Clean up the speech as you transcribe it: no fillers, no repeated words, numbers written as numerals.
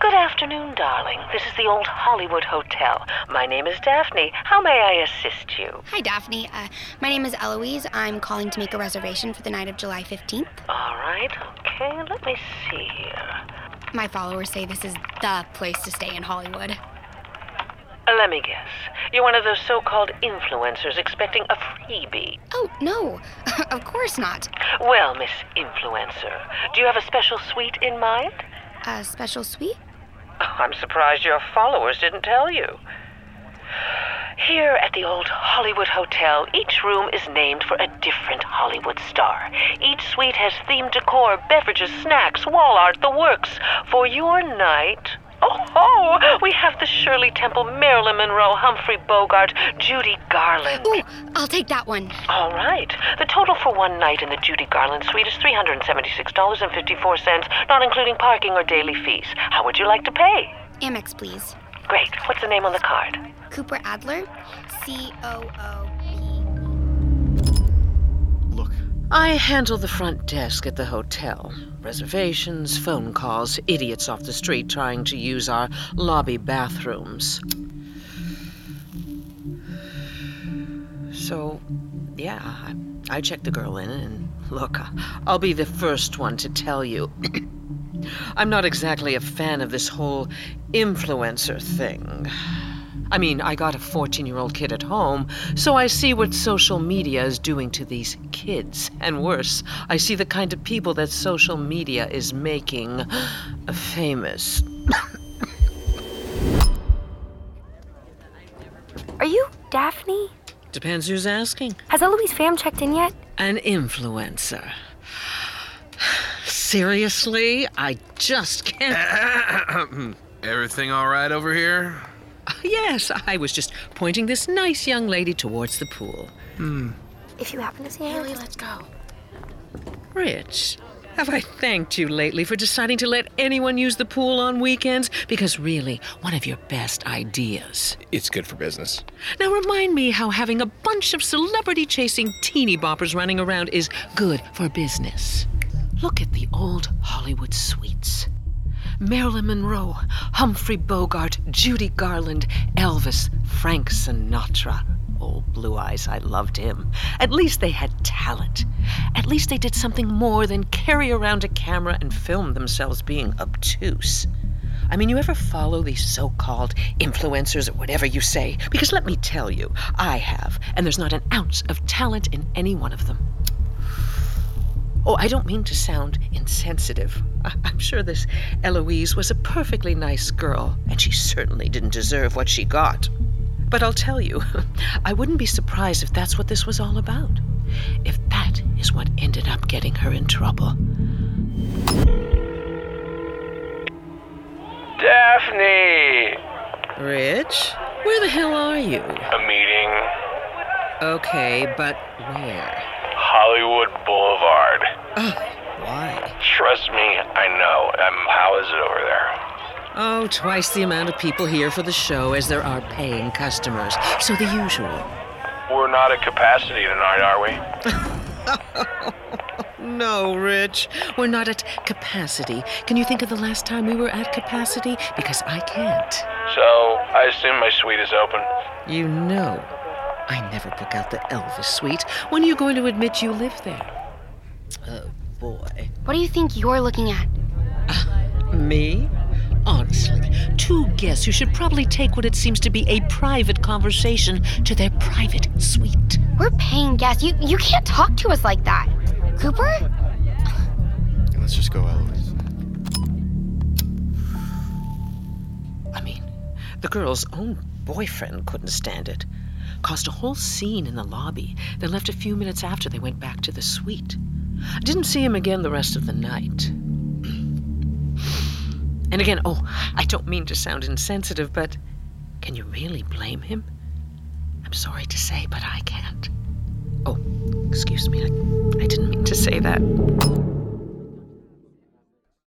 Good afternoon, darling. This is the Old Hollywood Hotel. My name is Daphne. How may I assist you? Hi, Daphne. My name is Eloise. I'm calling to make a reservation for the night of July 15th. All right, okay, let me see here. My followers say this is the place to stay in Hollywood. Let me guess. You're one of those so-called influencers expecting a freebie. Oh, no. Of course not. Well, Miss Influencer, do you have a special suite in mind? A special suite? Oh, I'm surprised your followers didn't tell you. Here at the Old Hollywood Hotel, each room is named for a different Hollywood star. Each suite has themed decor, beverages, snacks, wall art, the works. For your night... Oh, we have the Shirley Temple, Marilyn Monroe, Humphrey Bogart, Judy Garland. Ooh, I'll take that one. All right. The total for one night in the Judy Garland suite is $376.54, not including parking or daily fees. How would you like to pay? Amex, please. Great. What's the name on the card? Cooper Adler, COOP. Look. I handle the front desk at the hotel. Reservations, phone calls, idiots off the street trying to use our lobby bathrooms. So, yeah, I checked the girl in, and look, I'll be the first one to tell you. I'm not exactly a fan of this whole influencer thing. I mean, I got a 14-year-old kid at home, so I see what social media is doing to these kids. And worse, I see the kind of people that social media is making famous. Are you Daphne? Depends who's asking. Has Eloise Pham checked in yet? An influencer. Seriously? I just can't... Everything all right over here? Yes, I was just pointing this nice young lady towards the pool. If you happen to see her, Let's go. Rich, have I thanked you lately for deciding to let anyone use the pool on weekends? Because really, one of your best ideas. It's good for business. Now remind me how having a bunch of celebrity-chasing teeny boppers running around is good for business. Look at the Old Hollywood suites. Marilyn Monroe, Humphrey Bogart, Judy Garland, Elvis, Frank Sinatra. Oh, Blue Eyes, I loved him. At least they had talent. At least they did something more than carry around a camera and film themselves being obtuse. I mean, you ever follow these so-called influencers or whatever you say? Because let me tell you, I have, and there's not an ounce of talent in any one of them. Oh, I don't mean to sound insensitive. I'm sure this Eloise was a perfectly nice girl, and she certainly didn't deserve what she got. But I'll tell you, I wouldn't be surprised if that's what this was all about. If that is what ended up getting her in trouble. Daphne! Rich? Where the hell are you? A meeting. Okay, but where? Hollywood Boulevard. Why? Trust me, I know. How is it over there? Oh, twice the amount of people here for the show as there are paying customers. So the usual. We're not at capacity tonight, are we? No, Rich. We're not at capacity. Can you think of the last time we were at capacity? Because I can't. So, I assume my suite is open. You know, I never book out the Elvis suite. When are you going to admit you live there? Oh, boy. What do you think you're looking at? Me? Honestly, two guests who should probably take what it seems to be a private conversation to their private suite. We're paying guests. You can't talk to us like that. Cooper? Let's just go, Eloise. I mean, the girl's own boyfriend couldn't stand it. Caused a whole scene in the lobby, then left a few minutes after they went back to the suite. Didn't see him again the rest of the night. And again, I don't mean to sound insensitive, but can you really blame him? I'm sorry to say, but I can't. Oh, excuse me, I didn't mean to say that.